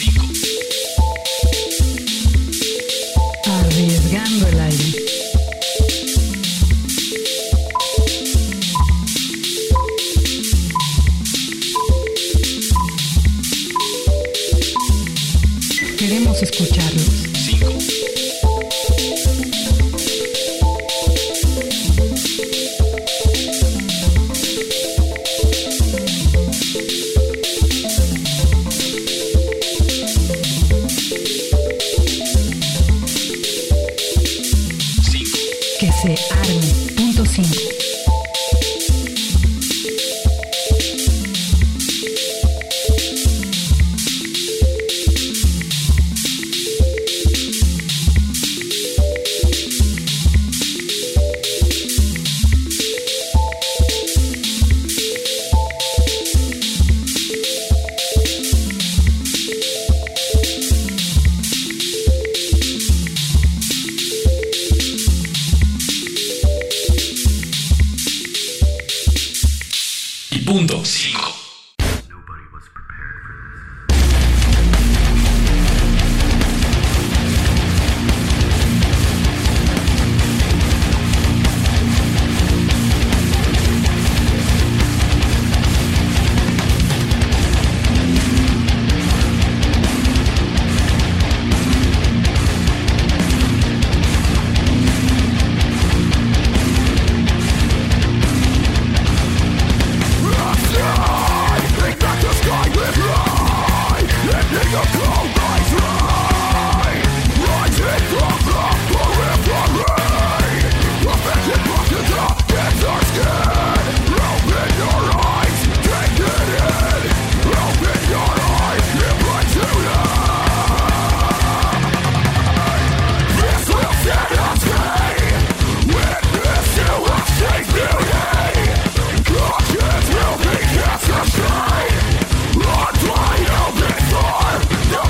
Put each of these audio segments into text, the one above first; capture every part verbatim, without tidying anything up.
Arriesgando el aire. Queremos escucharlos. cinco. Que se arme. Punto cinco. Punto cinco. Shine, I'll die, I'll be far.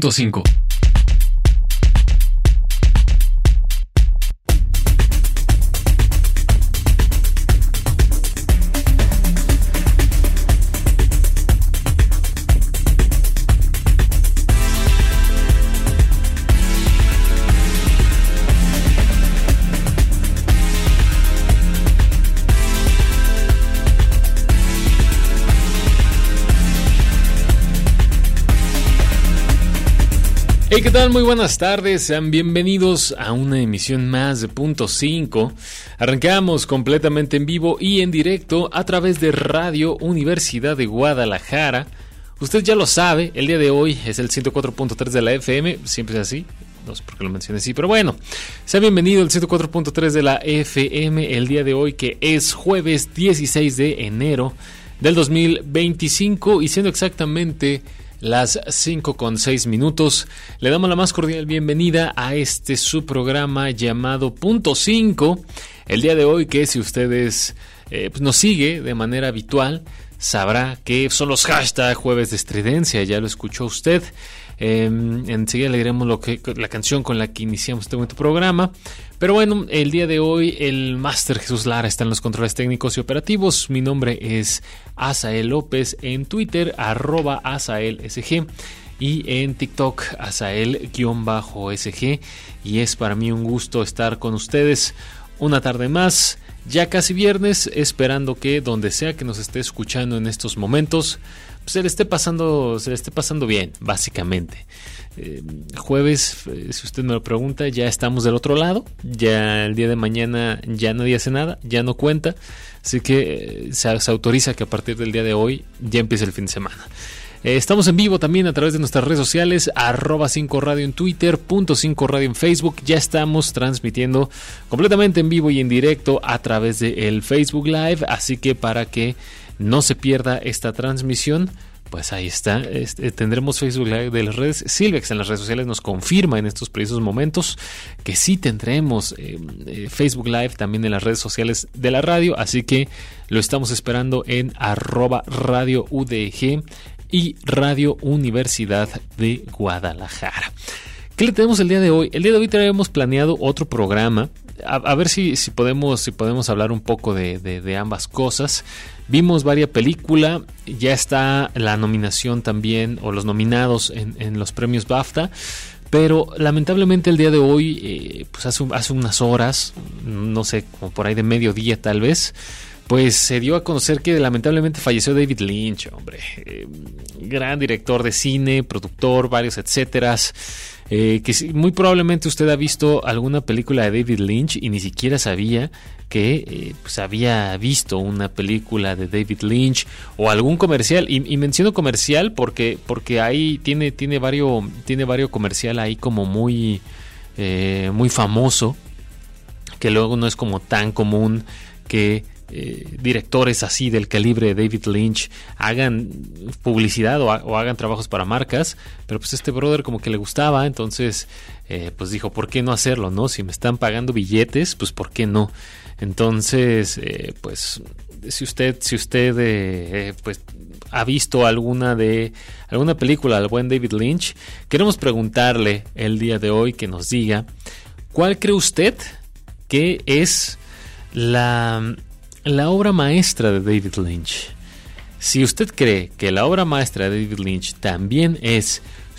punto cinco. Hey, ¿qué tal? Muy buenas tardes, sean bienvenidos a una emisión más de Punto cinco. Arrancamos completamente en vivo y en directo a través de Radio Universidad de Guadalajara. Usted ya lo sabe, el día de hoy es el ciento cuatro punto tres de la F M, siempre es así, no sé por qué lo mencioné así, pero bueno, sea bienvenido al ciento cuatro punto tres de la F M el día de hoy, que es jueves dieciséis de enero del dos mil veinticinco, y siendo exactamente las cinco con seis minutos, le damos la más cordial bienvenida a este su programa llamado Punto cinco. El día de hoy, que si ustedes eh, pues nos sigue de manera habitual, sabrá que son los hashtag jueves de estridencia, ya lo escuchó usted. Eh, enseguida le diremos lo que, la canción con la que iniciamos este bonito programa. Pero bueno, el día de hoy el Máster Jesús Lara está en los controles técnicos y operativos. Mi nombre es Asael López, en Twitter arroba AsaelSG y en TikTok Asael-S G, y es para mí un gusto estar con ustedes una tarde más, ya casi viernes, esperando que donde sea que nos esté escuchando en estos momentos, pues se le esté pasando, se le esté pasando bien, básicamente. Eh, jueves, eh, si usted me lo pregunta, ya estamos del otro lado, ya el día de mañana ya nadie hace nada, ya no cuenta, así que eh, se, se autoriza que a partir del día de hoy ya empiece el fin de semana. Eh, estamos en vivo también a través de nuestras redes sociales, arroba cinco radio en Twitter, punto cinco radio en Facebook. Ya estamos transmitiendo completamente en vivo y en directo a través del Facebook Live, así que para que no se pierda esta transmisión, pues ahí está, este, tendremos Facebook Live de las redes. Silvex en las redes sociales nos confirma en estos precisos momentos que sí tendremos eh, eh, Facebook Live también en las redes sociales de la radio, así que lo estamos esperando en arroba Radio U D G y Radio Universidad de Guadalajara. ¿Qué le tenemos el día de hoy? El día de hoy tenemos planeado otro programa. A, a ver si, si podemos si podemos hablar un poco de, de, de ambas cosas. Vimos varias películas, ya está la nominación también, o los nominados en, en los premios BAFTA, pero lamentablemente el día de hoy, eh, pues hace, hace unas horas, no sé, como por ahí de mediodía tal vez, pues se dio a conocer que lamentablemente falleció David Lynch, hombre, eh, gran director de cine, productor, varios etcétera. Eh, que muy probablemente usted ha visto alguna película de David Lynch y ni siquiera sabía que eh, pues había visto una película de David Lynch o algún comercial, y, y menciono comercial porque porque ahí tiene tiene varios tiene varios comercial ahí como muy eh, muy famoso, que luego no es como tan común que Eh, directores así del calibre de David Lynch hagan publicidad o, ha, o hagan trabajos para marcas, pero pues este brother como que le gustaba, entonces eh, pues dijo, ¿por qué no hacerlo? ¿No? Si me están pagando billetes, pues ¿por qué no? Entonces eh, pues si usted si usted eh, pues ha visto alguna de alguna película del buen David Lynch, queremos preguntarle el día de hoy que nos diga ¿cuál cree usted que es la La obra maestra de David Lynch? Si usted cree que la obra maestra de David Lynch también es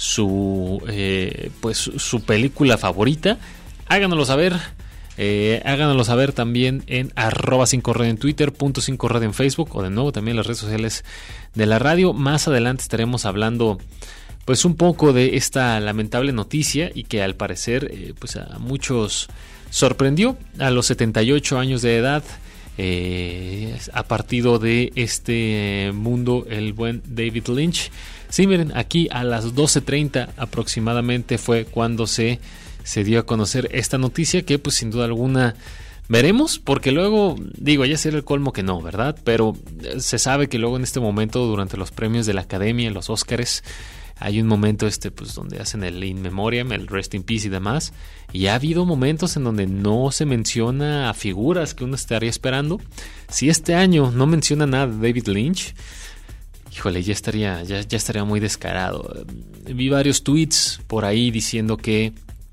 su eh, pues su película favorita, háganoslo saber. Eh, háganoslo saber también en arroba cinco radio en Twitter, punto cinco radio en Facebook, o de nuevo también en las redes sociales de la radio. Más adelante estaremos hablando pues un poco de esta lamentable noticia, y que al parecer eh, pues a muchos sorprendió. A los setenta y ocho años de edad Eh, ha partido de este mundo el buen David Lynch. Sí, miren, aquí a las doce treinta aproximadamente fue cuando se, se dio a conocer esta noticia, que pues sin duda alguna veremos, porque luego, digo, ya será el colmo que no, ¿verdad? Pero se sabe que luego en este momento, durante los premios de la Academia, los Óscares, hay un momento este pues donde hacen el in memoriam, el rest in peace y demás, y ha habido momentos en donde no se menciona a figuras que uno estaría esperando. Si este año no menciona nada de David Lynch, híjole, ya estaría, ya, ya estaría muy descarado. Vi varios tweets por ahí diciendo que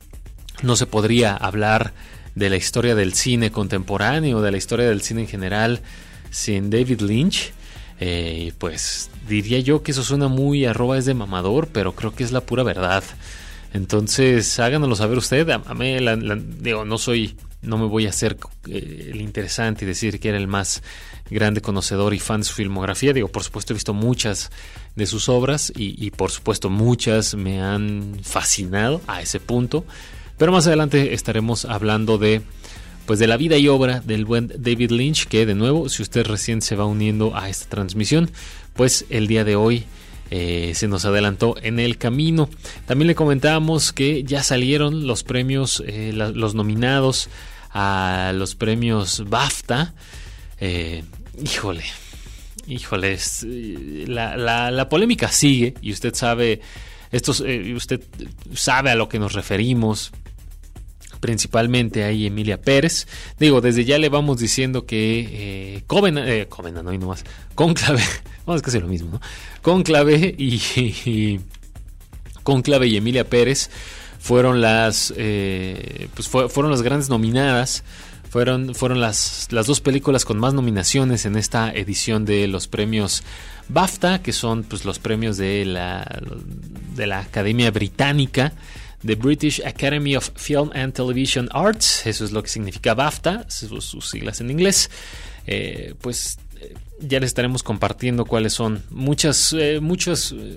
no se podría hablar de la historia del cine contemporáneo, de la historia del cine en general, sin David Lynch. Eh, pues diría yo que eso suena muy arroba es de mamador, pero creo que es la pura verdad. Entonces háganoslo saber usted. A, a mí, la, la, digo, no soy, no me voy a hacer eh, el interesante y decir que era el más grande conocedor y fan de su filmografía. Digo, por supuesto he visto muchas de sus obras y, y por supuesto muchas me han fascinado a ese punto. Pero más adelante estaremos hablando de pues de la vida y obra del buen David Lynch, que de nuevo, si usted recién se va uniendo a esta transmisión, pues el día de hoy eh, se nos adelantó en el camino. También le comentábamos que ya salieron los premios, eh, la, los nominados a los premios BAFTA. Eh, híjole, híjole, es, la, la, la polémica sigue y usted sabe, estos, eh, usted sabe a lo que nos referimos. Principalmente ahí Emilia Pérez. Digo, desde ya le vamos diciendo que eh, Covenant, eh, Covenant, no hay nomás, Cónclave, vamos, es casi lo mismo, ¿no? Cónclave y, y Cónclave y Emilia Pérez fueron las, eh, pues fue, fueron las grandes nominadas. Fueron, fueron las, las dos películas con más nominaciones en esta edición de los premios BAFTA, que son pues los premios de la, de la Academia Británica, The British Academy of Film and Television Arts. Eso es lo que significa BAFTA, sus, sus siglas en inglés. Eh, pues eh, ya les estaremos compartiendo cuáles son. Muchas, eh, muchos eh,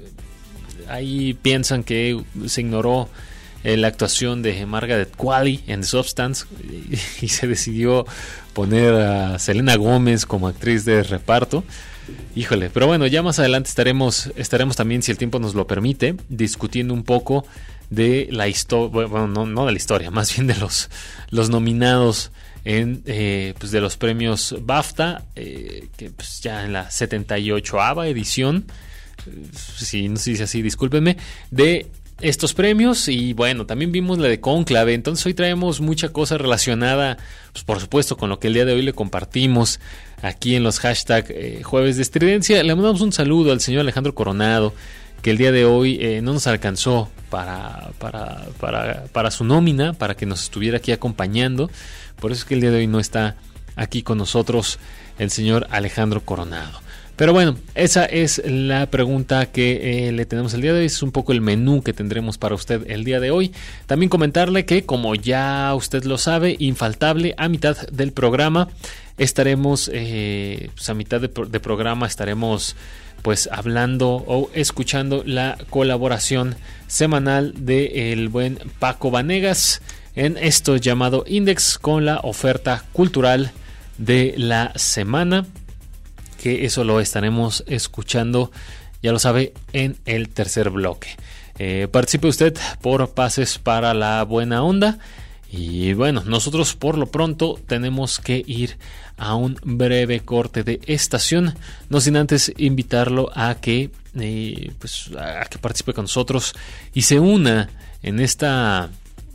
ahí piensan que se ignoró eh, la actuación de Margaret Qualley en The Substance y, y se decidió poner a Selena Gómez como actriz de reparto. Híjole, pero bueno, ya más adelante estaremos, estaremos también, si el tiempo nos lo permite, discutiendo un poco de la historia, bueno, no, no de la historia, más bien de los, los nominados en eh, pues de los premios BAFTA, eh, que pues ya en la setenta y ochava edición, eh, si no se dice así, discúlpenme, de estos premios. Y bueno, también vimos la de Cónclave. Entonces hoy traemos mucha cosa relacionada, pues por supuesto, con lo que el día de hoy le compartimos aquí en los hashtag eh, Jueves de Estridencia. Le mandamos un saludo al señor Alejandro Coronado, que el día de hoy eh, no nos alcanzó para, para, para, para su nómina, para que nos estuviera aquí acompañando. Por eso es que el día de hoy no está aquí con nosotros el señor Alejandro Coronado. Pero bueno, esa es la pregunta que eh, le tenemos el día de hoy. Es un poco el menú que tendremos para usted el día de hoy. También comentarle que, como ya usted lo sabe, infaltable, a mitad del programa estaremos, eh, pues a mitad de, de programa estaremos pues hablando o escuchando la colaboración semanal de el buen Paco Vanegas en esto llamado Index, con la oferta cultural de la semana, que eso lo estaremos escuchando, ya lo sabe, en el tercer bloque. Eh, participe usted por pases para la buena onda. Y bueno, nosotros por lo pronto tenemos que ir a un breve corte de estación, no sin antes invitarlo a que eh, pues a que participe con nosotros y se una en esta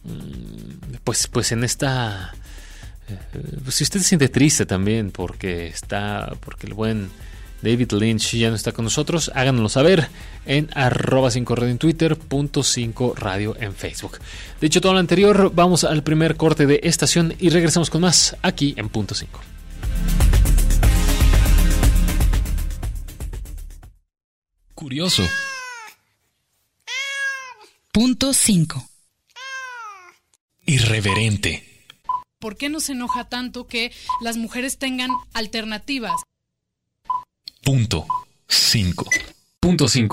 pues pues en esta eh, pues si usted se siente triste también porque está porque el buen David Lynch ya no está con nosotros, háganoslo saber en arroba cinco radio en Twitter, punto cinco radio en Facebook. Dicho todo lo anterior, vamos al primer corte de estación y regresamos con más aquí en punto cinco. Curioso. Punto cinco. Irreverente. ¿Por qué nos enoja tanto que las mujeres tengan alternativas? Punto cinco. Punto cinco.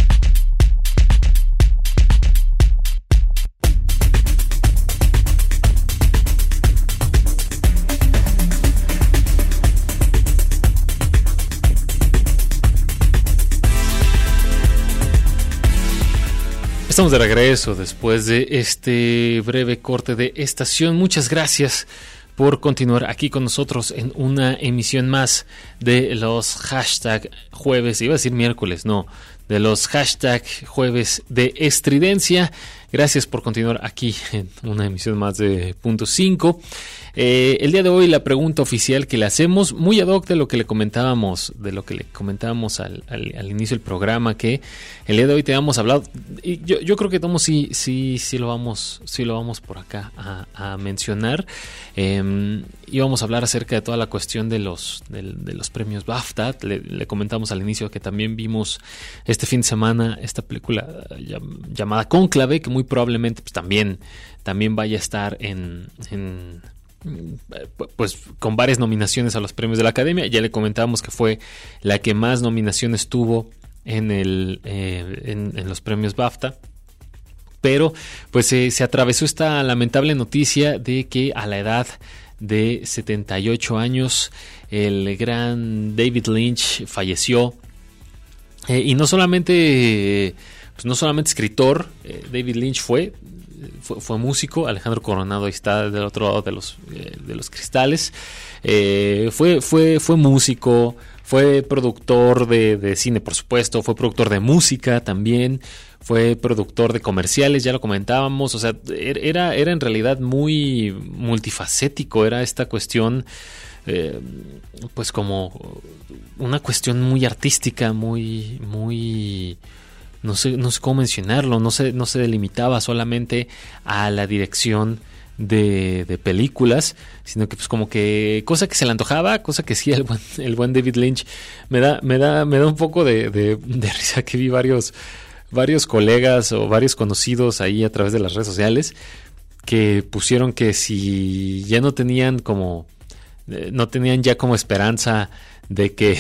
Estamos de regreso después de este breve corte de estación. Muchas gracias por continuar aquí con nosotros en una emisión más de los hashtag jueves, iba a decir miércoles, no, de los hashtag jueves de estridencia. Gracias por continuar aquí en una emisión más de Punto cinco. Eh, el día de hoy la pregunta oficial que le hacemos, muy ad hoc de lo que le comentábamos, de lo que le comentábamos al, al, al inicio del programa, que el día de hoy te hemos hablado, y yo, yo creo que Tomo sí, sí, sí lo vamos, sí lo vamos por acá a, a mencionar. Eh, y vamos a hablar acerca de toda la cuestión de los, de, de los premios BAFTA. Le, le comentamos al inicio que también vimos este fin de semana esta película llamada Cónclave, que muy probablemente pues, también, también vaya a estar en, en pues con varias nominaciones a los premios de la Academia. Ya le comentábamos que fue la que más nominaciones tuvo en el eh, en, en los premios BAFTA, pero pues eh, se atravesó esta lamentable noticia de que a la edad de setenta y ocho años el gran David Lynch falleció, eh, y no solamente pues no solamente escritor, eh, David Lynch fue Fue, fue músico. Alejandro Coronado ahí está del otro lado de los, eh, de los cristales. Eh, fue, fue, fue músico, fue productor de, de cine, por supuesto, fue productor de música también, fue productor de comerciales, ya lo comentábamos. O sea, era, era en realidad muy multifacético, era esta cuestión, eh, pues como una cuestión muy artística, muy, muy... No sé, no sé cómo mencionarlo, no se, no se delimitaba solamente a la dirección de, de películas, sino que pues como que cosa que se le antojaba, cosa que sí el buen, el buen David Lynch. Me da, me da, me da un poco de, de, de risa que vi varios, varios colegas o varios conocidos ahí a través de las redes sociales que pusieron que si ya no tenían como, no tenían ya como esperanza de que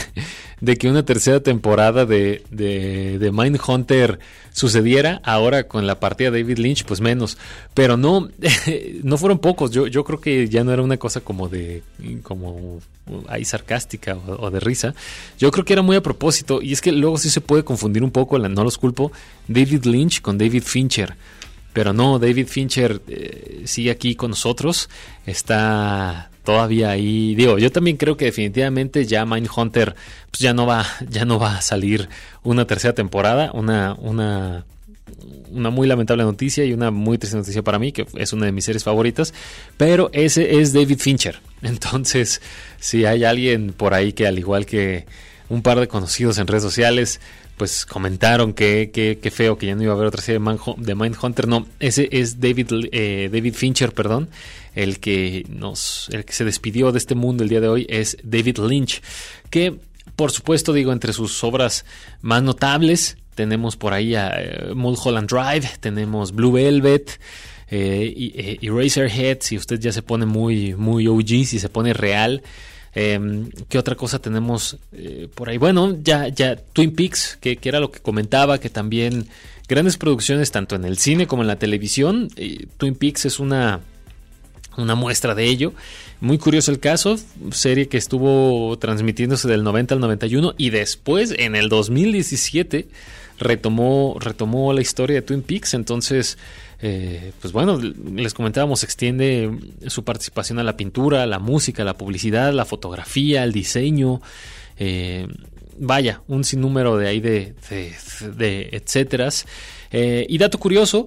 de que una tercera temporada de, de, de Mindhunter sucediera, ahora con la partida de David Lynch, pues menos. Pero no, no fueron pocos. Yo, yo creo que ya no era una cosa como de, como ahí sarcástica o, o de risa. Yo creo que era muy a propósito, y es que luego sí se puede confundir un poco, no los culpo, David Lynch con David Fincher. Pero no, David Fincher eh, sigue aquí con nosotros, está todavía ahí. Digo, yo también creo que definitivamente ya Mindhunter pues ya no va, ya no va a salir una tercera temporada, una, una, una muy lamentable noticia y una muy triste noticia para mí, que es una de mis series favoritas, pero ese es David Fincher. Entonces, si hay alguien por ahí que al igual que un par de conocidos en redes sociales pues comentaron que, que, que feo que ya no iba a haber otra serie de Mindhunter. No, ese es David eh, David Fincher, perdón, el que nos el que se despidió de este mundo el día de hoy es David Lynch, que por supuesto, digo, entre sus obras más notables tenemos por ahí a eh, Mulholland Drive, tenemos Blue Velvet, eh, y, eh, Eraserhead, si usted ya se pone muy, muy O G, si se pone real. Eh, ¿Qué otra cosa tenemos eh, por ahí? Bueno, ya, ya Twin Peaks, que, que era lo que comentaba, que también grandes producciones tanto en el cine como en la televisión. eh, Twin Peaks es una, una muestra de ello. Muy curioso el caso, serie que estuvo transmitiéndose del noventa al noventa y uno y después en el dos mil diecisiete retomó, retomó la historia de Twin Peaks. Entonces, Eh, pues bueno, les comentábamos, extiende su participación a la pintura, a la música, a la publicidad, la fotografía, el diseño, eh, vaya, un sinnúmero de ahí de, de, de etcéteras. Eh, y dato curioso,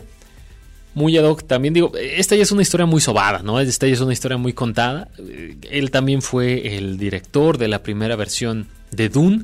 muy ad hoc también, digo, esta ya es una historia muy sobada, ¿no? Esta ya es una historia muy contada. Eh, él también fue el director de la primera versión de Dune,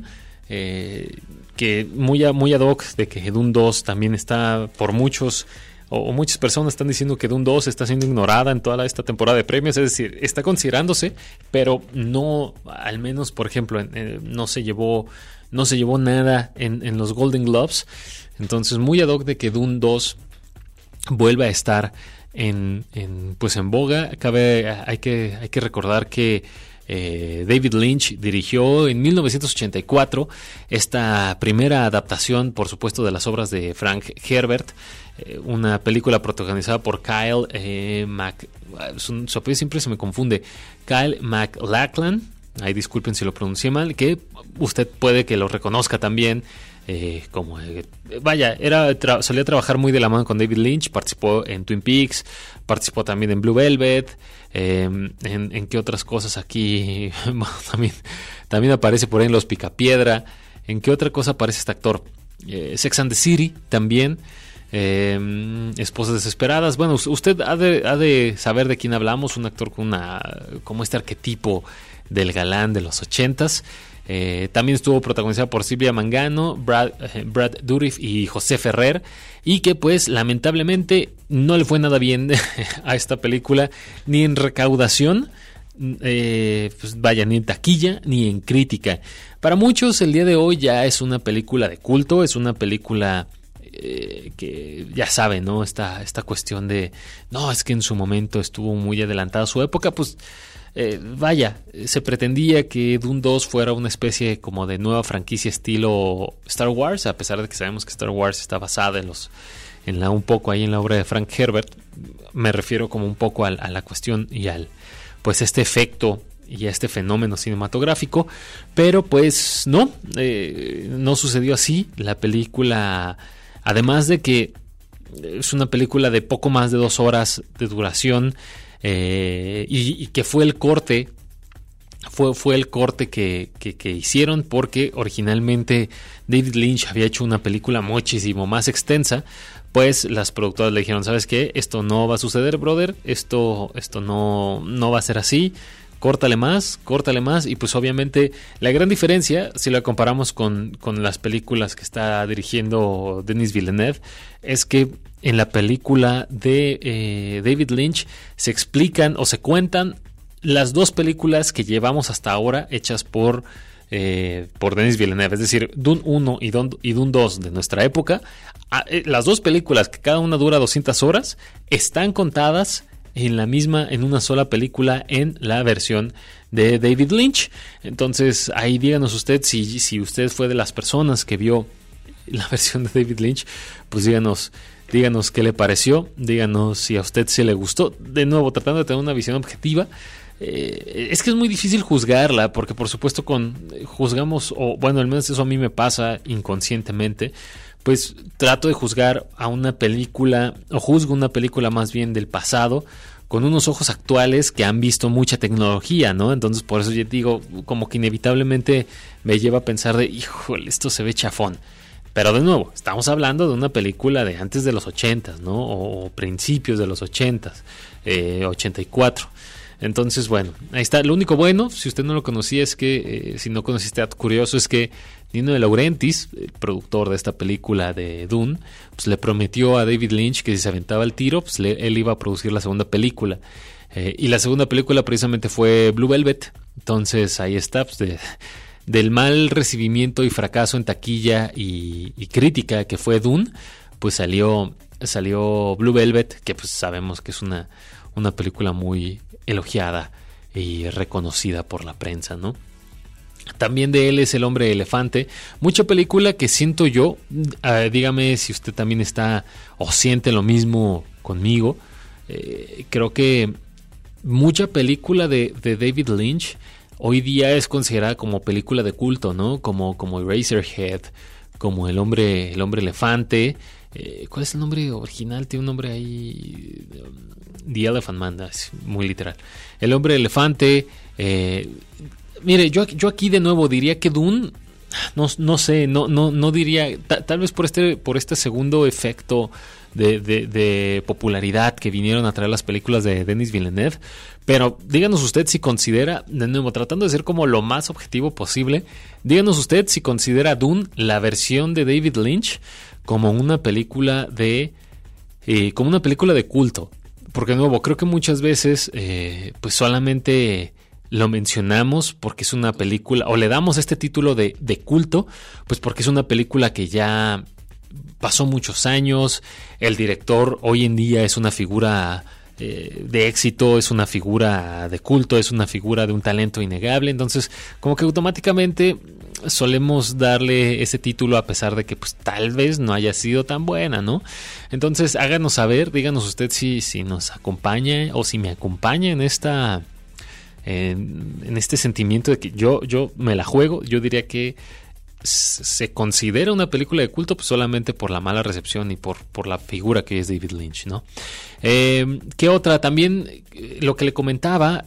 eh, que muy, muy ad hoc de que Dune dos también está por muchos... o muchas personas están diciendo que Dune dos está siendo ignorada en toda esta temporada de premios, es decir, está considerándose, pero no, al menos, por ejemplo, eh, no se llevó no se llevó nada en, en los Golden Globes. Entonces, muy ad hoc de que Dune dos vuelva a estar en, en pues en boga. Cabe, hay que, hay que recordar que Eh, David Lynch dirigió en mil novecientos ochenta y cuatro esta primera adaptación, por supuesto, de las obras de Frank Herbert, eh, una película protagonizada por Kyle eh, Mac, su, su apellido siempre se me confunde, Kyle MacLachlan, ahí disculpen si lo pronuncié mal, que usted puede que lo reconozca también. Eh, como eh, vaya, era tra- solía trabajar muy de la mano con David Lynch, participó en Twin Peaks, participó también en Blue Velvet, eh, en, en qué otras cosas aquí también, también aparece por ahí en Los Picapiedra. ¿En qué otra cosa aparece este actor? eh, Sex and the City también. Eh, Esposas desesperadas. Bueno, usted ha de, ha de saber de quién hablamos, un actor con una como este arquetipo del galán de los ochentas. Eh, también estuvo protagonizada por Silvia Mangano, Brad, eh, Brad Dourif y José Ferrer, y que pues lamentablemente no le fue nada bien a esta película, ni en recaudación, eh, pues vaya, ni en taquilla, ni en crítica. Para muchos el día de hoy ya es una película de culto, es una película eh, que ya saben, ¿no? Esta, esta cuestión de, no, es que en su momento estuvo muy adelantada a su época, pues eh, vaya, se pretendía que Dune dos fuera una especie como de nueva franquicia estilo Star Wars, a pesar de que sabemos que Star Wars está basada en los, en la, un poco ahí en la obra de Frank Herbert. Me refiero como un poco a, a la cuestión y al, pues este efecto y a este fenómeno cinematográfico, pero pues no, eh, no sucedió así. La película, además de que es una película de poco más de dos horas de duración, eh, y, y que fue el corte, fue, fue el corte que, que, que hicieron, porque originalmente David Lynch había hecho una película muchísimo más extensa. Pues las productoras le dijeron, ¿sabes qué? Esto no va a suceder, brother, esto, esto no, no va a ser así. Córtale más, córtale más. Y pues obviamente la gran diferencia, si la comparamos con, con las películas que está dirigiendo Denis Villeneuve, es que en la película de eh, David Lynch se explican o se cuentan las dos películas que llevamos hasta ahora hechas por, eh, por Denis Villeneuve. Es decir, Dune uno y Dune, y Dune dos de nuestra época. Ah, eh, las dos películas, que cada una dura doscientas horas, están contadas en la misma, en una sola película, en la versión de David Lynch. Entonces ahí díganos usted si, si usted fue de las personas que vio la versión de David Lynch, pues díganos, díganos qué le pareció, díganos si a usted se le gustó. De nuevo, tratando de tener una visión objetiva. Eh, es que es muy difícil juzgarla, porque por supuesto con juzgamos, o bueno, al menos eso a mí me pasa inconscientemente, pues trato de juzgar a una película, o juzgo una película más bien del pasado, con unos ojos actuales que han visto mucha tecnología, ¿no? Entonces por eso yo digo, como que inevitablemente me lleva a pensar de, híjole, esto se ve chafón. Pero de nuevo, estamos hablando de una película de antes de los ochentas, ¿no? O principios de los ochentas, eh, ochenta y cuatro. Entonces, bueno, ahí está. Lo único bueno, si usted no lo conocía, es que, eh, si no conociste dato curioso, es que Dino De Laurentiis, el productor de esta película de Dune, pues le prometió a David Lynch que si se aventaba el tiro, pues le, él iba a producir la segunda película. Eh, y la segunda película precisamente fue Blue Velvet. Entonces, ahí está, pues de, del mal recibimiento y fracaso en taquilla y, y crítica que fue Dune, pues salió, salió Blue Velvet, que pues sabemos que es una, una película muy elogiada y reconocida por la prensa, ¿no? También de él es El Hombre Elefante, mucha película que siento yo, eh, dígame si usted también está o siente lo mismo conmigo. Eh, creo que mucha película de, de David Lynch hoy día es considerada como película de culto, ¿no? Como, como Eraserhead, como El Hombre, el hombre Elefante. Eh, ¿Cuál es el nombre original? Tiene un nombre ahí, The Elephant Man, es muy literal. El Hombre Elefante. Eh, mire, yo, yo aquí de nuevo diría que Dune, no, no sé, no, no, no diría, ta, tal vez por este, por este segundo efecto de, de, de popularidad que vinieron a traer las películas de Denis Villeneuve, pero díganos usted si considera, de nuevo, tratando de ser como lo más objetivo posible, díganos usted si considera Dune, la versión de David Lynch, como una película de eh, como una película de culto, porque de nuevo creo que muchas veces eh, pues solamente lo mencionamos porque es una película, o le damos este título de, de culto, pues porque es una película que ya pasó muchos años, el director hoy en día es una figura eh, de éxito, es una figura de culto, es una figura de un talento innegable, entonces como que automáticamente solemos darle ese título a pesar de que pues tal vez no haya sido tan buena, ¿no? Entonces háganos saber, díganos usted si, si nos acompaña o si me acompaña en esta en, en este sentimiento de que yo, yo me la juego. Yo diría que se considera una película de culto pues solamente por la mala recepción y por, por la figura que es David Lynch, ¿no? Eh, ¿Qué otra? También lo que le comentaba,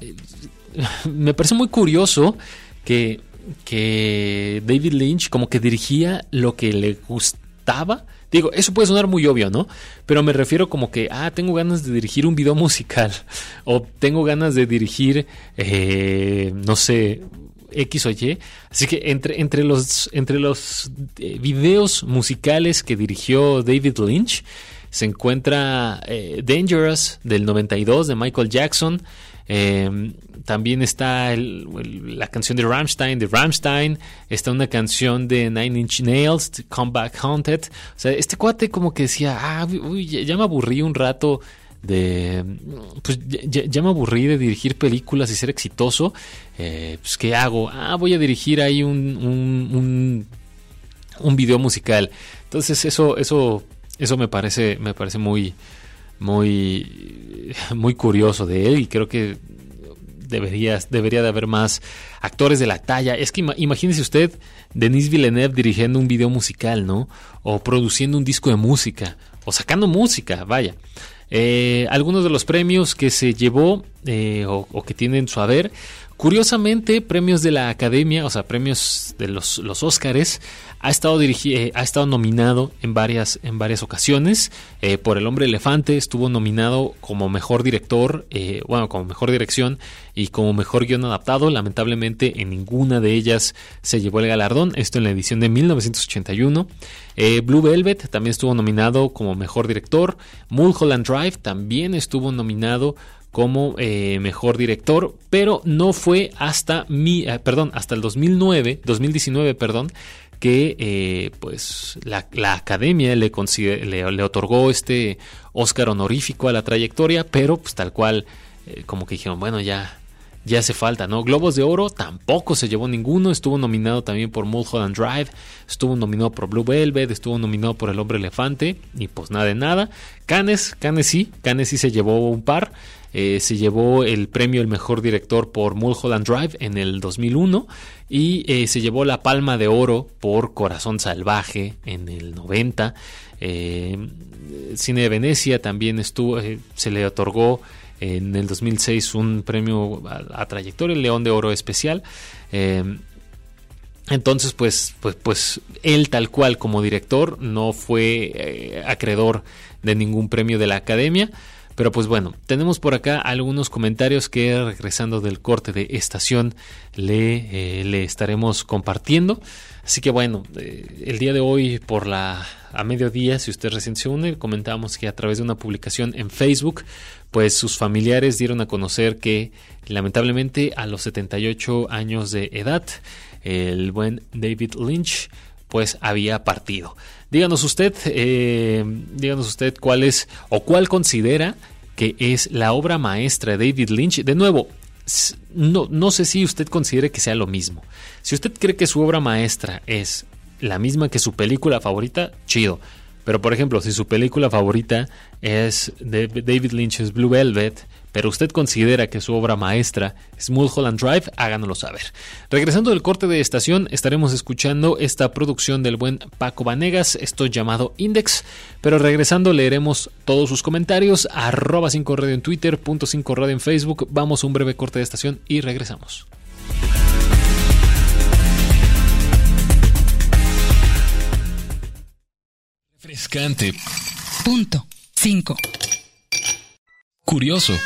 me parece muy curioso que que David Lynch como que dirigía lo que le gust- gustaba. Digo, eso puede sonar muy obvio, ¿no? Pero me refiero como que, ah, tengo ganas de dirigir un video musical. O tengo ganas de dirigir, eh, no sé, X o Y. Así que entre, entre los, entre los eh, videos musicales que dirigió David Lynch, se encuentra eh, Dangerous del noventa y dos de Michael Jackson. Eh, también está el, el, la canción de Rammstein, de Rammstein. Está una canción de Nine Inch Nails, Come Back Haunted. O sea, este cuate como que decía, ah, uy, ya, ya me aburrí un rato de, pues ya, ya me aburrí de dirigir películas y ser exitoso. Eh, pues ¿qué hago? Ah, voy a dirigir ahí un, un, un, un video musical. Entonces eso, eso Eso me parece, me parece muy, muy, muy curioso de él, y creo que debería, debería de haber más actores de la talla. Es que ima, imagínese usted Denis Villeneuve dirigiendo un video musical, ¿no? O produciendo un disco de música, o sacando música, vaya. Eh, algunos de los premios que se llevó eh, o, o que tienen su haber. Curiosamente, premios de la Academia, o sea, premios de los, los Óscares, ha estado dirigi- eh, ha estado nominado en varias, en varias ocasiones. Eh, por El Hombre Elefante estuvo nominado como mejor director, eh, bueno, como mejor dirección y como mejor guión adaptado. Lamentablemente, en ninguna de ellas se llevó el galardón. Esto en la edición de mil novecientos ochenta y uno. Eh, Blue Velvet también estuvo nominado como mejor director. Mulholland Drive también estuvo nominado como eh, mejor director, pero no fue hasta mi, eh, perdón, hasta el dos mil nueve, dos mil diecinueve, perdón, que eh, pues la, la Academia le, consider, le, le otorgó este Oscar honorífico a la trayectoria, pero pues tal cual, eh, como que dijeron, bueno, ya, ya hace falta, ¿no? Globos de Oro tampoco se llevó ninguno. Estuvo nominado también por Mulholland Drive, estuvo nominado por Blue Velvet, estuvo nominado por El Hombre Elefante, y pues nada de nada. Cannes, Cannes sí, Cannes sí se llevó un par. Eh, se llevó el premio el mejor director por Mulholland Drive en el dos mil uno, y eh, se llevó la Palma de Oro por Corazón Salvaje en el noventa. Eh, Cine de Venecia también estuvo, eh, se le otorgó en el dos mil seis un premio a, a trayectoria, el León de Oro especial. Eh, entonces, pues, pues, pues él tal cual como director no fue eh, acreedor de ningún premio de la Academia. Pero pues bueno, tenemos por acá algunos comentarios que, regresando del corte de estación, le, eh, le estaremos compartiendo. Así que bueno, eh, el día de hoy por la a mediodía, si usted recién se une, comentamos que a través de una publicación en Facebook, pues sus familiares dieron a conocer que lamentablemente a los setenta y ocho años de edad, el buen David Lynch pues había partido. Díganos usted, eh, díganos usted cuál es o cuál considera que es la obra maestra de David Lynch. De nuevo, no, no sé si usted considere que sea lo mismo. Si usted cree que su obra maestra es la misma que su película favorita, chido. Pero por ejemplo, si su película favorita es de David Lynch's Blue Velvet, pero usted considera que su obra maestra es Mulholland Drive, háganoslo saber. Regresando del corte de estación, estaremos escuchando esta producción del buen Paco Vanegas, esto llamado Index, pero regresando leeremos todos sus comentarios, arroba cinco radio en Twitter, punto cinco radio en Facebook. Vamos a un breve corte de estación y regresamos. Refrescante. Punto cinco. Curioso.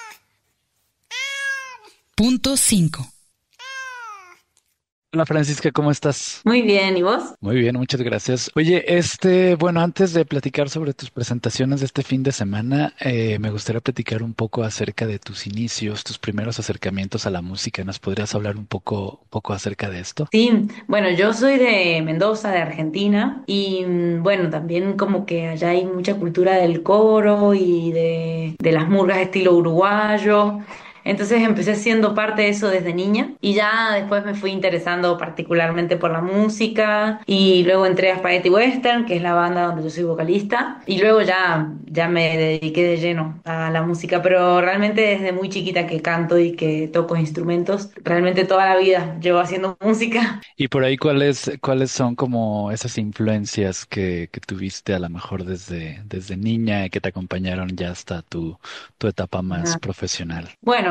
Punto cinco. Hola Francisca, ¿cómo estás? Muy bien, ¿y vos? Muy bien, muchas gracias. Oye, este, bueno, antes de platicar sobre tus presentaciones de este fin de semana, eh, me gustaría platicar un poco acerca de tus inicios, tus primeros acercamientos a la música. ¿Nos podrías hablar un poco, un poco acerca de esto? Sí, bueno, yo soy de Mendoza, de Argentina, y mm, bueno, también como que allá hay mucha cultura del coro y de, de las murgas estilo uruguayo. Entonces empecé siendo parte de eso desde niña y ya después me fui interesando particularmente por la música y luego entré a Spaghetti Western, que es la banda donde yo soy vocalista, y luego ya, ya me dediqué de lleno a la música, pero realmente desde muy chiquita que canto y que toco instrumentos, realmente toda la vida llevo haciendo música. Y por ahí, ¿cuáles, cuáles son como esas influencias que, que tuviste a lo mejor desde, desde niña y que te acompañaron ya hasta tu, tu etapa más Ah. profesional? Bueno,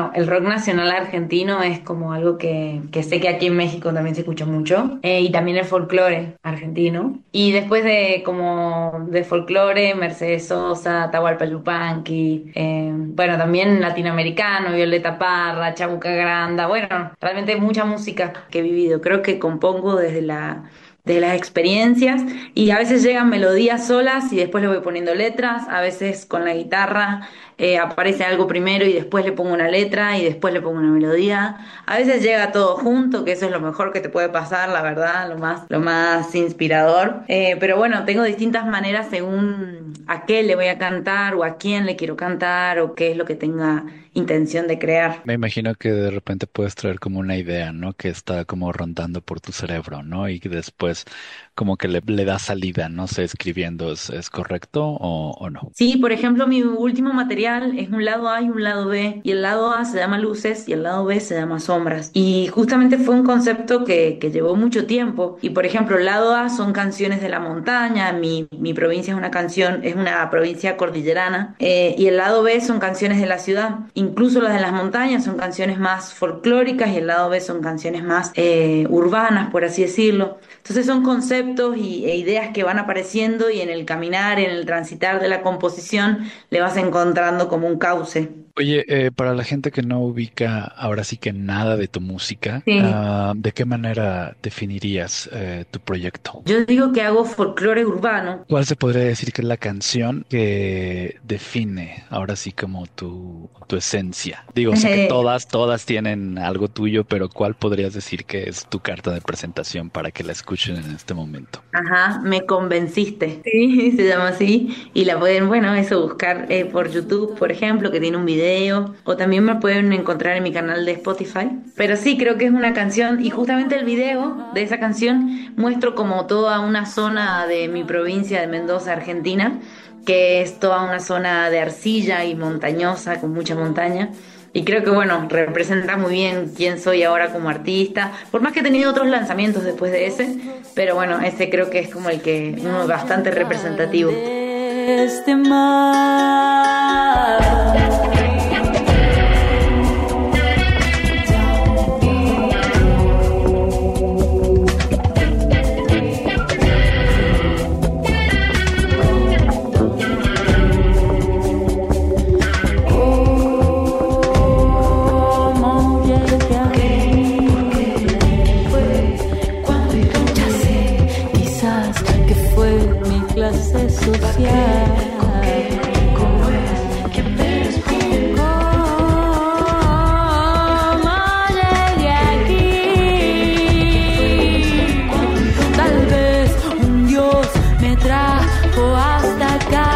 bueno, el rock nacional argentino es como algo que, que sé que aquí en México también se escucha mucho, eh, y también el folclore argentino. Y después de como de folclore, Mercedes Sosa, Atahualpa Yupanqui, eh, bueno, también latinoamericano, Violeta Parra, Chabuca Granda, bueno, realmente mucha música que he vivido. Creo que compongo desde la de las experiencias y a veces llegan melodías solas y después le voy poniendo letras, a veces con la guitarra eh, aparece algo primero y después le pongo una letra y después le pongo una melodía, a veces llega todo junto, que eso es lo mejor que te puede pasar, la verdad, lo más, lo más inspirador, eh, pero bueno, tengo distintas maneras según a qué le voy a cantar o a quién le quiero cantar o qué es lo que tenga intención de crear. Me imagino que de repente puedes traer como una idea, ¿no? Que está como rondando por tu cerebro, ¿no? Y que después como que le, le da salida, no sé, escribiendo, ¿es, es correcto o, o no? Sí, por ejemplo, mi último material es un lado A y un lado B, y el lado A se llama Luces y el lado B se llama Sombras. Y justamente fue un concepto que, que llevó mucho tiempo. Y por ejemplo, el lado A son canciones de la montaña, mi, mi provincia es una canción, es una provincia cordillerana, eh, y el lado B son canciones de la ciudad. Incluso las de las montañas son canciones más folclóricas y el lado B son canciones más eh, urbanas, por así decirlo. Entonces son conceptos y, e ideas que van apareciendo y en el caminar, en el transitar de la composición, le vas encontrando como un cauce. Oye, eh, para la gente que no ubica ahora sí que nada de tu música, Sí. ah, ¿de qué manera definirías eh, tu proyecto? Yo digo que hago folclore urbano. ¿Cuál se podría decir que es la canción que define ahora sí como tu, tu esencia? Digo, sé que Eh, todas, todas tienen algo tuyo, pero ¿cuál podrías decir que es tu carta de presentación para que la escuchen en este momento? Ajá, me convenciste. Sí, se llama así. Y la pueden, bueno, eso, buscar eh, por YouTube, por ejemplo, que tiene un video. O también me pueden encontrar en mi canal de Spotify. Pero sí, creo que es una canción. Y justamente el video de esa canción muestro como toda una zona de mi provincia de Mendoza, Argentina, que es toda una zona de arcilla y montañosa, con mucha montaña. Y creo que, bueno, representa muy bien quién soy ahora como artista, por más que he tenido otros lanzamientos después de ese, pero bueno, ese creo que es como el que, uno bastante representativo. Este mar. Clase social. ¿Cómo es? ¿Qué ves? ¿Cómo llegué aquí? Tal vez un Dios me trajo hasta acá.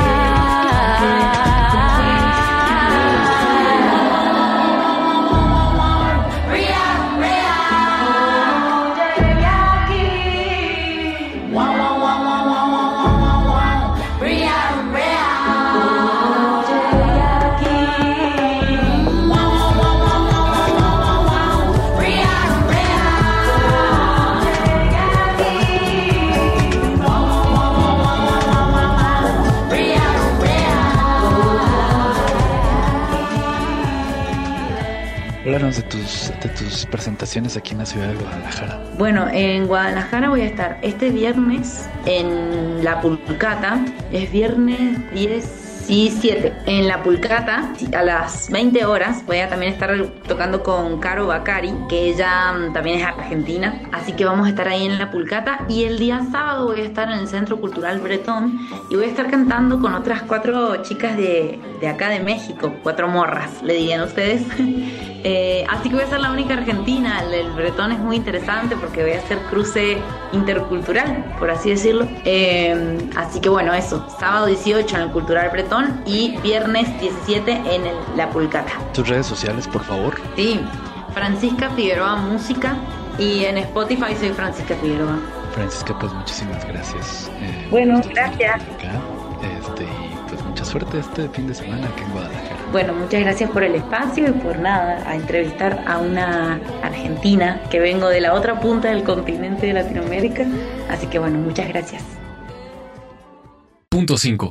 Háblanos de tus, de tus presentaciones aquí en la ciudad de Guadalajara. Bueno, en Guadalajara voy a estar este viernes en La Pulcata, es viernes diecisiete, en La Pulcata, a las veinte horas. Voy a también estar tocando con Caro Bacari, que ella también es argentina, así que vamos a estar ahí en La Pulcata. Y el día sábado voy a estar en el Centro Cultural Bretón y voy a estar cantando con otras cuatro chicas de, de acá de México, cuatro morras, le dirían ustedes. Eh, así que voy a ser la única argentina. El, el Bretón es muy interesante porque voy a hacer cruce intercultural, por así decirlo. Eh, así que bueno, eso, sábado dieciocho en el Cultural Bretón y viernes diecisiete en el, La Pulcata. Tus redes sociales, por favor. Sí, Francisca Figueroa Música, y en Spotify soy Francisca Figueroa. Francisca, pues muchísimas gracias. Eh, Bueno, gracias. Acá, este, y pues mucha suerte este fin de semana aquí en Guadalajara. Bueno, muchas gracias por el espacio y por nada, a entrevistar a una argentina que vengo de la otra punta del continente de Latinoamérica. Así que bueno, muchas gracias. Punto cinco.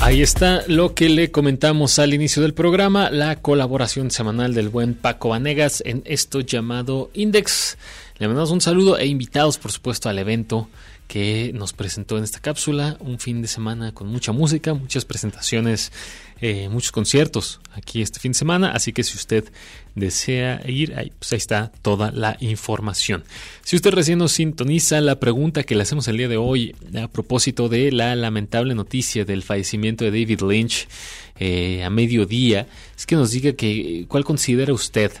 Ahí está lo que le comentamos al inicio del programa, la colaboración semanal del buen Paco Vanegas en esto llamado Index. Le mandamos un saludo e invitados, por supuesto, al evento que nos presentó en esta cápsula, un fin de semana con mucha música, muchas presentaciones, eh, muchos conciertos aquí este fin de semana, así que si usted desea ir, ahí, pues ahí está toda la información. Si usted recién nos sintoniza, la pregunta que le hacemos el día de hoy a propósito de la lamentable noticia del fallecimiento de David Lynch eh, a mediodía, es que nos diga que cuál considera usted,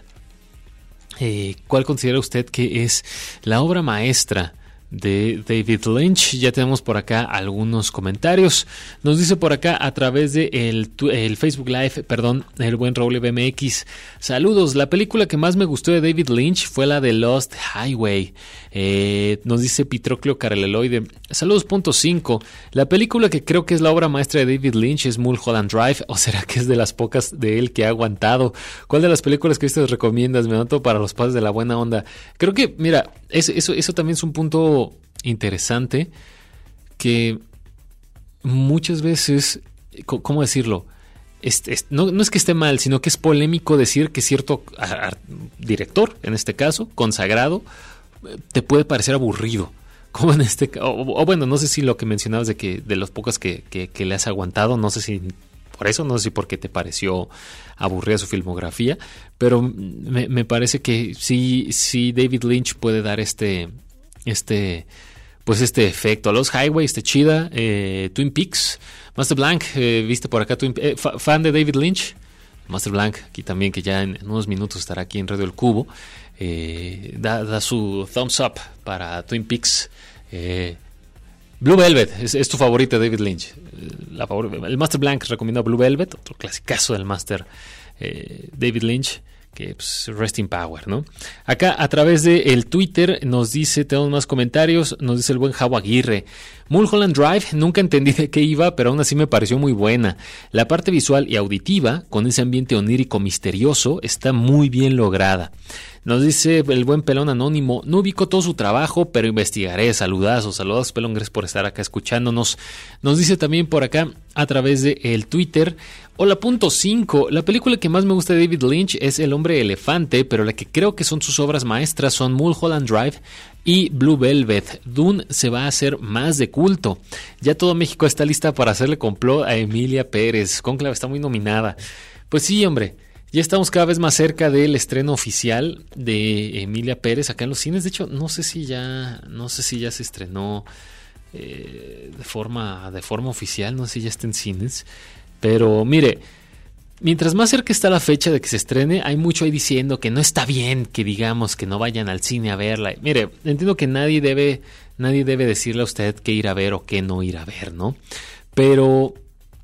eh, cuál considera usted que es la obra maestra de David Lynch. Ya tenemos por acá algunos comentarios. Nos dice por acá a través de el, el Facebook Live, perdón, el buen Raúl B M X. Saludos, la película que más me gustó de David Lynch fue la de Lost Highway. Eh, nos dice Pitroclio Carleloide. Saludos, punto cinco. La película que creo que es la obra maestra de David Lynch es Mulholland Drive, o será que es de las pocas de él que ha aguantado. ¿Cuál de las películas que usted recomiendas? Me anoto para los padres de la buena onda. Creo que, mira, eso, eso, eso también es un punto interesante, que muchas veces, ¿cómo decirlo? Este, este, no, no es que esté mal, sino que es polémico decir que cierto a, a, director, en este caso, consagrado, te puede parecer aburrido. Como en este o, o bueno, no sé si lo que mencionabas de que de los pocos que, que, que le has aguantado, no sé si por eso, no sé si porque te pareció aburrida su filmografía, pero me, me parece que sí, sí David Lynch puede dar este este pues este efecto. Los Highway, este chida, eh, Twin Peaks, Master Blanc, eh, viste por acá, Twin, eh, fa, fan de David Lynch, Master Blanc, aquí también, que ya en, en unos minutos estará aquí en Radio El Cubo, eh, da, da su thumbs up para Twin Peaks. eh, Blue Velvet, es, es tu favorita de David Lynch. La favor, el Master Blanc recomienda Blue Velvet, otro clasicazo del Master eh, David Lynch, que pues, rest in power, ¿no? Acá a través de el Twitter nos dice, tenemos más comentarios, nos dice el buen Javo Aguirre. Mulholland Drive, nunca entendí de qué iba, pero aún así me pareció muy buena. La parte visual y auditiva, con ese ambiente onírico misterioso, está muy bien lograda. Nos dice el buen Pelón Anónimo, no ubico todo su trabajo, pero investigaré. Saludazos, saludos Pelón, gracias por estar acá escuchándonos. Nos dice también por acá a través de el Twitter, hola, punto cinco, la película que más me gusta de David Lynch es El Hombre Elefante, pero la que creo que son sus obras maestras son Mulholland Drive y Blue Velvet. Dune se va a hacer más de culto. Ya todo México está lista para hacerle complot a Emilia Pérez. Cónclave está muy nominada. Pues sí, hombre. Ya estamos cada vez más cerca del estreno oficial de Emilia Pérez acá en los cines. De hecho, no sé si ya, no sé si ya se estrenó eh, de forma, de forma oficial, no sé si ya está en cines. Pero mire, mientras más cerca está la fecha de que se estrene, hay mucho ahí diciendo que no está bien que digamos que no vayan al cine a verla. Mire, entiendo que nadie debe, nadie debe decirle a usted qué ir a ver o qué no ir a ver, ¿no? Pero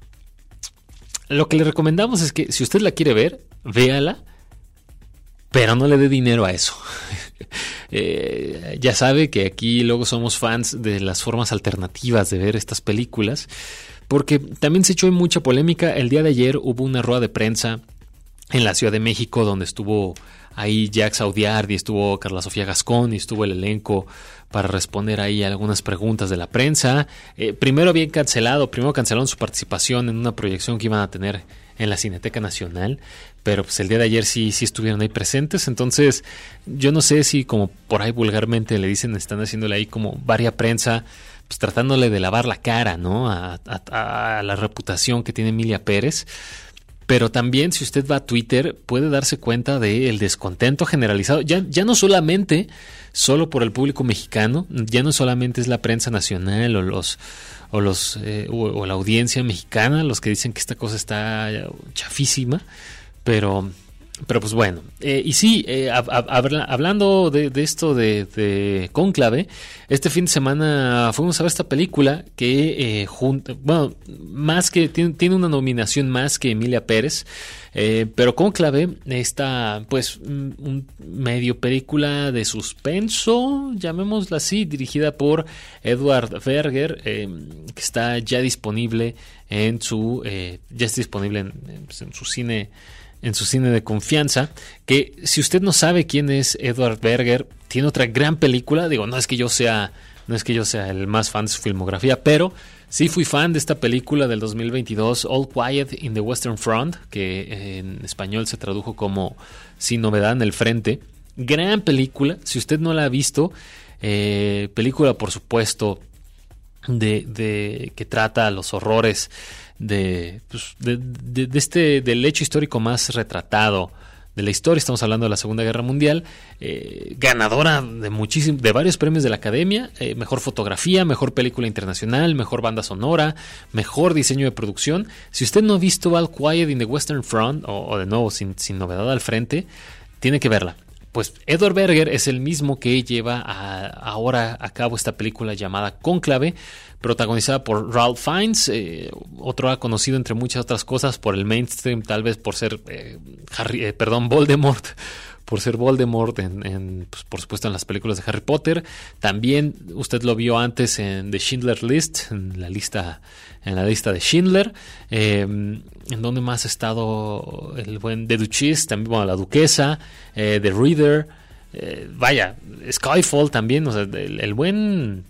lo que le recomendamos es que si usted la quiere ver, véala, pero no le dé dinero a eso. eh, ya sabe que aquí luego somos fans de las formas alternativas de ver estas películas, porque también se echó en mucha polémica. El día de ayer hubo una rueda de prensa en la Ciudad de México donde estuvo ahí Jacques Audiard y estuvo Carla Sofía Gascón y estuvo el elenco para responder ahí algunas preguntas de la prensa. Eh, primero habían cancelado, primero cancelaron su participación en una proyección que iban a tener en la Cineteca Nacional, pero pues el día de ayer sí, sí estuvieron ahí presentes. Entonces yo no sé si, como por ahí vulgarmente le dicen, están haciéndole ahí como varia prensa, pues tratándole de lavar la cara, ¿no? A, a, a la reputación que tiene Emilia Pérez. Pero también, si usted va a Twitter, puede darse cuenta del descontento generalizado. Ya, ya no solamente solo por el público mexicano, ya no solamente es la prensa nacional o los o los eh, o, o la audiencia mexicana los que dicen que esta cosa está chafísima, pero pero pues bueno. Eh, y sí, eh, hab, hab, hablando de, de esto de, de Cónclave, este fin de semana fuimos a ver esta película que, eh, junta, bueno, más que tiene, tiene una nominación más que Emilia Pérez, eh, pero Cónclave está, pues, un medio película de suspenso, llamémosla así, dirigida por Edward Berger, eh, que está ya disponible en su, eh, ya está disponible en, en su cine. en su cine de confianza, que si usted no sabe quién es Edward Berger, tiene otra gran película. Digo, no es que yo sea no es que yo sea el más fan de su filmografía, pero sí fui fan de esta película del dos mil veintidós, All Quiet in the Western Front, que en español se tradujo como Sin Novedad en el Frente. Gran película, si usted no la ha visto, eh, película por supuesto de, de que trata los horrores de, pues, de, de, de este del hecho histórico más retratado de la historia. Estamos hablando de la Segunda Guerra Mundial, eh, ganadora de muchísimos, de varios premios de la Academia, eh, mejor fotografía, mejor película internacional, mejor banda sonora, mejor diseño de producción. Si usted no ha visto All Quiet in the Western Front, o, o de nuevo sin, sin novedad al frente, tiene que verla. Pues Edward Berger es el mismo que lleva a, ahora a cabo esta película llamada Cónclave, protagonizada por Ralph Fiennes, eh, otro conocido entre muchas otras cosas por el mainstream, tal vez por ser eh, Harry, eh, perdón, Voldemort, por ser Voldemort en, en pues, por supuesto en las películas de Harry Potter. También usted lo vio antes en The Schindler's List, en la lista, en la lista de Schindler. Eh, en donde más ha estado el buen The Duchess, también bueno, la Duquesa, eh, The Reader, eh, vaya, Skyfall también, o sea, el, el buen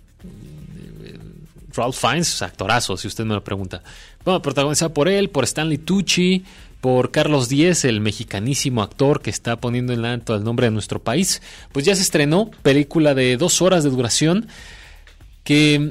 Ralph Fiennes, actorazo, si usted me lo pregunta. Bueno, protagonizada por él, por Stanley Tucci, por Carlos Díez, el mexicanísimo actor que está poniendo en alto el nombre de nuestro país. Pues ya se estrenó, película de dos horas de duración, que,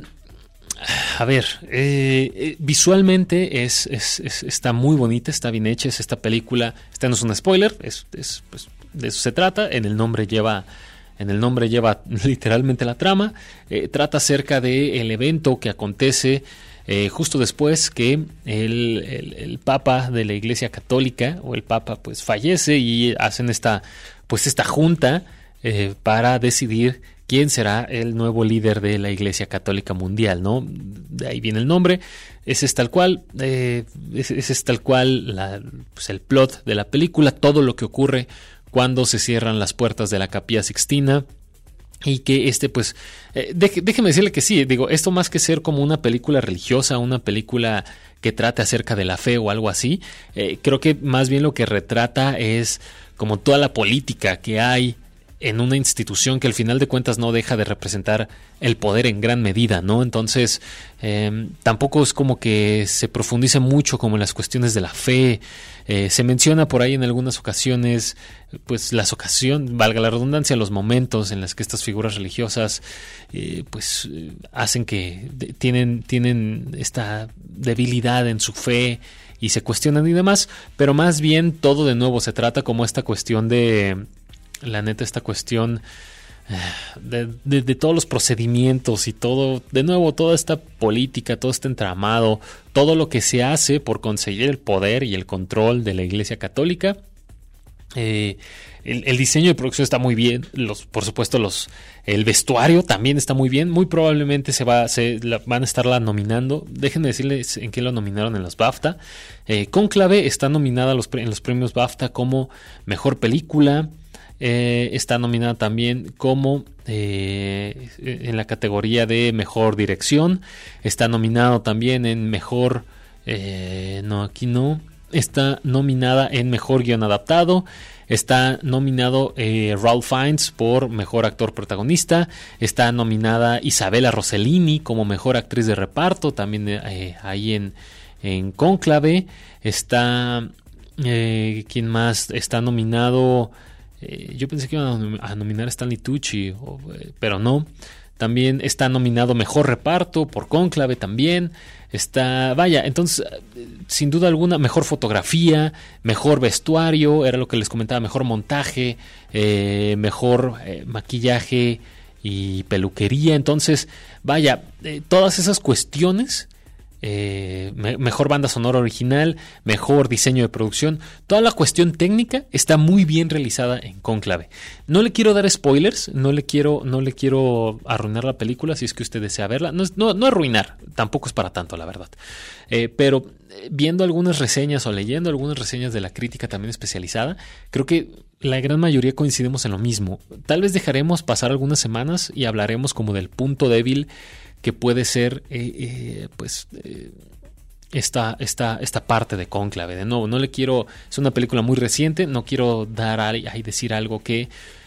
a ver, eh, eh, visualmente es, es, es, está muy bonita, está bien hecha. Es esta película, esta no es un spoiler, es, es, pues, de eso se trata. En el nombre lleva... En el nombre lleva literalmente la trama. Eh, trata acerca del evento que acontece eh, justo después que el, el, el Papa de la Iglesia Católica, o el Papa, pues fallece, y hacen esta, pues esta junta eh, para decidir quién será el nuevo líder de la Iglesia Católica Mundial, ¿no? De ahí viene el nombre. Ese es tal cual, eh, ese es tal cual la, pues el plot de la película, todo lo que ocurre cuando se cierran las puertas de la Capilla Sixtina, y que este pues eh, deje, déjeme decirle que sí, digo, esto más que ser como una película religiosa, una película que trate acerca de la fe o algo así, eh, creo que más bien lo que retrata es como toda la política que hay en una institución que al final de cuentas no deja de representar el poder en gran medida, ¿no? Entonces, eh, tampoco es como que se profundice mucho como en las cuestiones de la fe. Eh, se menciona por ahí en algunas ocasiones, pues las ocasiones, valga la redundancia, los momentos en los que estas figuras religiosas, eh, pues eh, hacen que de, tienen, tienen esta debilidad en su fe y se cuestionan y demás, pero más bien todo de nuevo se trata como esta cuestión de... La neta, esta cuestión de, de, de todos los procedimientos y todo, de nuevo, toda esta política, todo este entramado, todo lo que se hace por conseguir el poder y el control de la Iglesia Católica. Eh, el, el diseño de producción está muy bien, los, por supuesto los, el vestuario también está muy bien. Muy probablemente se va, se la, van a estarla nominando. Déjenme decirles en qué lo nominaron en los BAFTA. Eh, Cónclave está nominada a los, en los premios BAFTA como Mejor Película. Eh, está nominada también como eh, en la categoría de Mejor Dirección. Está nominado también en Mejor eh, no, aquí no está nominada en Mejor Guión Adaptado. Está nominado eh, Ralph Fiennes por Mejor Actor Protagonista. Está nominada Isabella Rossellini como Mejor Actriz de Reparto, también eh, ahí en, en Cónclave. Está eh, ¿quién más? Está nominado... Eh, yo pensé que iban a nominar a Stanley Tucci, o, eh, pero no. También está nominado Mejor Reparto por Cónclave también. Está, vaya, entonces, sin duda alguna, Mejor Fotografía, Mejor Vestuario, era lo que les comentaba, Mejor Montaje, eh, Mejor eh, Maquillaje y Peluquería. Entonces, vaya, eh, todas esas cuestiones... Eh, me, mejor banda sonora original, mejor diseño de producción, toda la cuestión técnica está muy bien realizada en Cónclave. No le quiero dar spoilers, no le quiero, no le quiero arruinar la película si es que usted desea verla. No, no, no arruinar, tampoco es para tanto, la verdad. Eh, pero viendo algunas reseñas o leyendo algunas reseñas de la crítica también especializada, creo que la gran mayoría coincidimos en lo mismo. Tal vez dejaremos pasar algunas semanas y hablaremos como del punto débil que puede ser eh, eh, pues eh, esta, esta, esta parte de Cónclave. De nuevo, no le quiero, es una película muy reciente, no quiero dar ahí decir algo que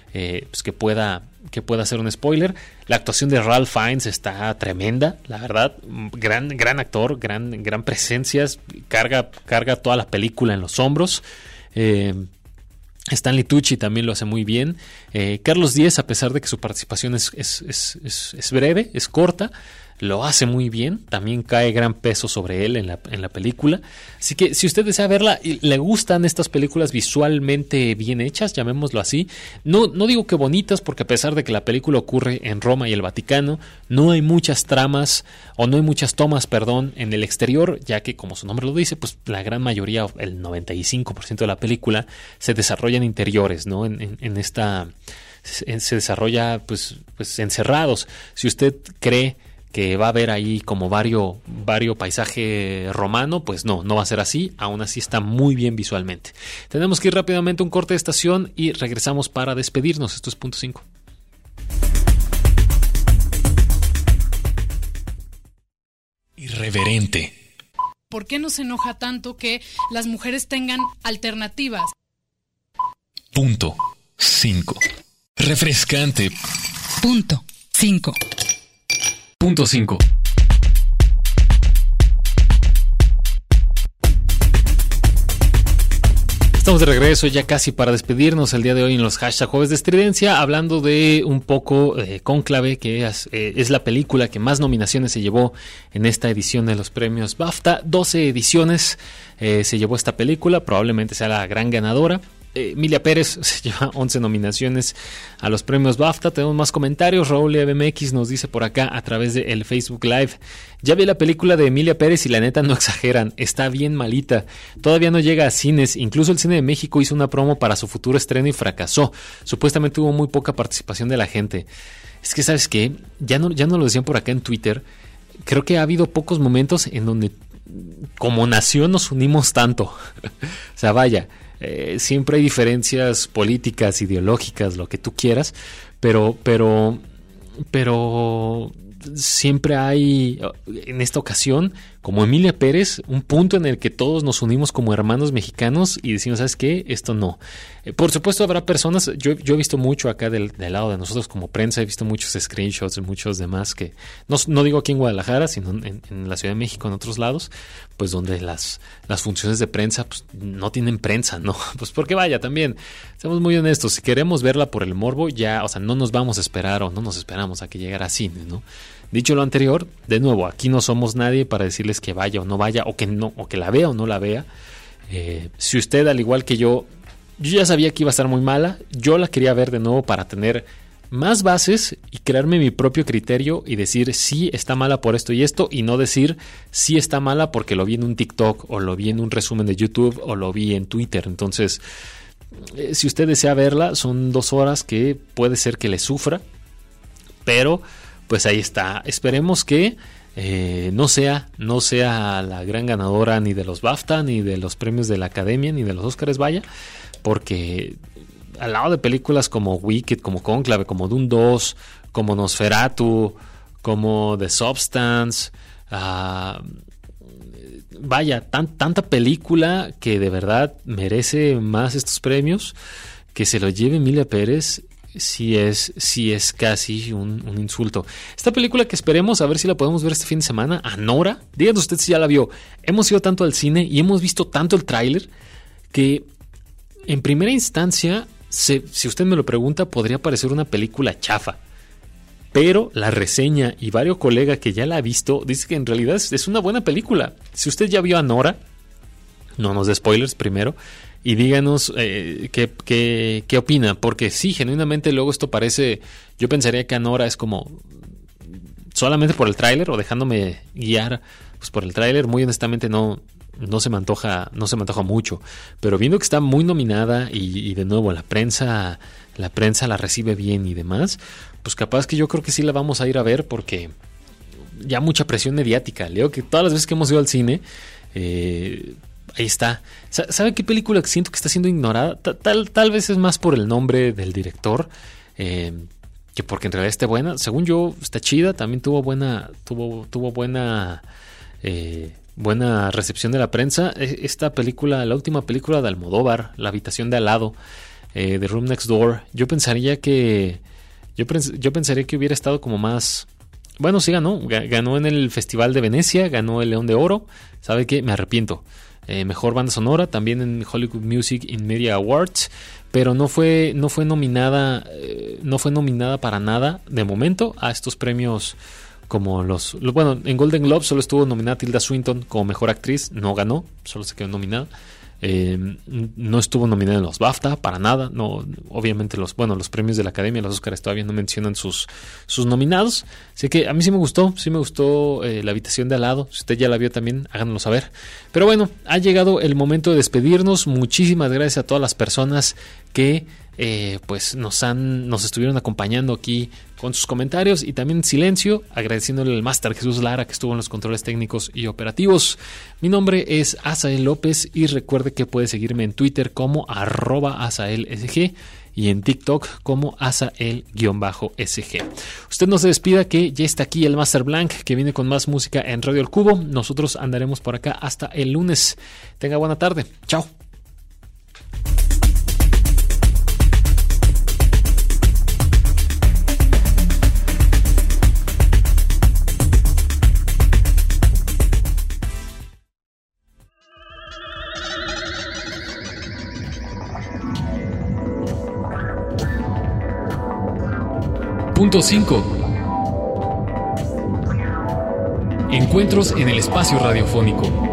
eh, pues que pueda que pueda hacer un spoiler. La actuación de Ralph Fiennes está tremenda, la verdad, gran gran actor, gran gran presencia, carga carga toda la película en los hombros. Eh, Stanley Tucci también lo hace muy bien. Eh, Carlos Díez, a pesar de que su participación es, es, es, es, es breve, es corta, lo hace muy bien. También cae gran peso sobre él en la, en la película. Así que si usted desea verla y le gustan estas películas visualmente bien hechas, llamémoslo así, no, no digo que bonitas, porque a pesar de que la película ocurre en Roma y el Vaticano, no hay muchas tramas o no hay muchas tomas, perdón, en el exterior, ya que como su nombre lo dice, pues la gran mayoría, el noventa y cinco por ciento de la película se desarrolla en interiores, ¿no? En, en, en esta se desarrolla pues, pues encerrados. Si usted cree que va a haber ahí como vario, vario paisaje romano, pues no, no va a ser así, aún así está muy bien visualmente. Tenemos que ir rápidamente a un corte de estación y regresamos para despedirnos. Esto es Punto cinco. Irreverente. ¿Por qué nos enoja tanto que las mujeres tengan alternativas? Punto cinco. Refrescante. Punto cinco. Punto cinco. Estamos de regreso ya casi para despedirnos el día de hoy en los hashtag Jueves de Estridencia, hablando de un poco eh, Cónclave, que es, eh, es la película que más nominaciones se llevó en esta edición de los premios BAFTA. doce ediciones eh, se llevó esta película, probablemente sea la gran ganadora. Eh, Emilia Pérez se lleva once nominaciones a los premios BAFTA. Tenemos más comentarios. Raúl B M X nos dice por acá a través del Facebook Live: ya vi la película de Emilia Pérez y la neta no exageran, está bien malita, todavía no llega a cines, incluso el Cine de México hizo una promo para su futuro estreno y fracasó, supuestamente hubo muy poca participación de la gente. Es que ¿sabes qué? Ya no, ya no lo decían por acá en Twitter, creo que ha habido pocos momentos en donde como nación nos unimos tanto. O sea, vaya, Eh, siempre hay diferencias políticas, ideológicas, lo que tú quieras, pero, pero, pero siempre hay, en esta ocasión, como Emilia Pérez, un punto en el que todos nos unimos como hermanos mexicanos y decimos, ¿sabes qué? Esto no. Eh, por supuesto habrá personas, yo, yo he visto mucho acá del, del lado de nosotros como prensa, he visto muchos screenshots de muchos demás que, no, no digo aquí en Guadalajara, sino en, en la Ciudad de México, en otros lados, pues donde las, las funciones de prensa pues, no tienen prensa, ¿no? Pues porque vaya, también, seamos muy honestos, si queremos verla por el morbo, ya, o sea, no nos vamos a esperar o no nos esperamos a que llegara a cine, ¿no? Dicho lo anterior, de nuevo, aquí no somos nadie para decirles que vaya o no vaya, o que no, o que la vea o no la vea. Eh, si usted, al igual que yo, yo ya sabía que iba a estar muy mala, yo la quería ver de nuevo para tener más bases y crearme mi propio criterio y decir sí está mala por esto y esto, y no decir sí está mala porque lo vi en un TikTok o lo vi en un resumen de YouTube o lo vi en Twitter. Entonces, eh, si usted desea verla, son dos horas que puede ser que le sufra, pero pues ahí está. Esperemos que eh, no sea no sea la gran ganadora ni de los BAFTA, ni de los premios de la Academia, ni de los Óscares, vaya, porque al lado de películas como Wicked, como Cónclave, como Dune dos, como Nosferatu, como The Substance, uh, vaya, tan, tanta película que de verdad merece más estos premios, que se lo lleve Emilia Pérez. Sí es, sí es casi un, un insulto. Esta película que esperemos a ver si la podemos ver este fin de semana, Anora, díganos usted si ya la vio. Hemos ido tanto al cine y hemos visto tanto el tráiler que en primera instancia, se, si usted me lo pregunta, podría parecer una película chafa. Pero la reseña y varios colegas que ya la ha visto dice que en realidad es, es una buena película. Si usted ya vio Anora, no nos dé spoilers primero, y díganos eh, qué, qué, qué opina, porque sí, genuinamente luego esto parece, yo pensaría que Anora es como solamente por el tráiler o dejándome guiar pues por el tráiler, muy honestamente no, no se me antoja, no se me antoja mucho, pero viendo que está muy nominada y, y de nuevo la prensa, la prensa la recibe bien y demás, pues capaz que yo creo que sí la vamos a ir a ver, porque ya mucha presión mediática. Leo que todas las veces que hemos ido al cine, eh, ahí está. ¿Sabe qué película siento que está siendo ignorada? Tal, tal vez es más por el nombre del director, eh, que porque en realidad esté buena. Según yo, está chida. También tuvo buena, tuvo, tuvo buena, eh, buena recepción de la prensa. Esta película, la última película de Almodóvar, La habitación de al lado, eh, The Room Next Door. Yo pensaría que yo, pens- yo pensaría que hubiera estado como más... Bueno, sí ganó, ganó en el Festival de Venecia, ganó el León de Oro. ¿Sabe qué? Me arrepiento. Eh, mejor banda sonora, también en Hollywood Music in Media Awards, pero no fue, no fue nominada, eh, no fue nominada para nada de momento a estos premios como los, los, bueno, en Golden Globe solo estuvo nominada Tilda Swinton como mejor actriz, no ganó, solo se quedó nominada. Eh, no estuvo nominada en los BAFTA para nada, no, obviamente los, bueno, los premios de la Academia, los Oscars todavía no mencionan sus, sus nominados, así que a mí sí me gustó, sí me gustó eh, La habitación de al lado. Si usted ya la vio también, háganoslo saber. Pero bueno, ha llegado el momento de despedirnos. Muchísimas gracias a todas las personas que eh, pues nos han, nos estuvieron acompañando aquí con sus comentarios y también en silencio, agradeciéndole al Máster Jesús Lara que estuvo en los controles técnicos y operativos. Mi nombre es Asael López y recuerde que puede seguirme en Twitter como arroba AsaelSG y en TikTok como Asael-S G. Usted no se despida, que ya está aquí el Master Blank, que viene con más música en Radio El Cubo. Nosotros andaremos por acá hasta el lunes. Tenga buena tarde. Chao. Punto cinco. Encuentros en el espacio radiofónico.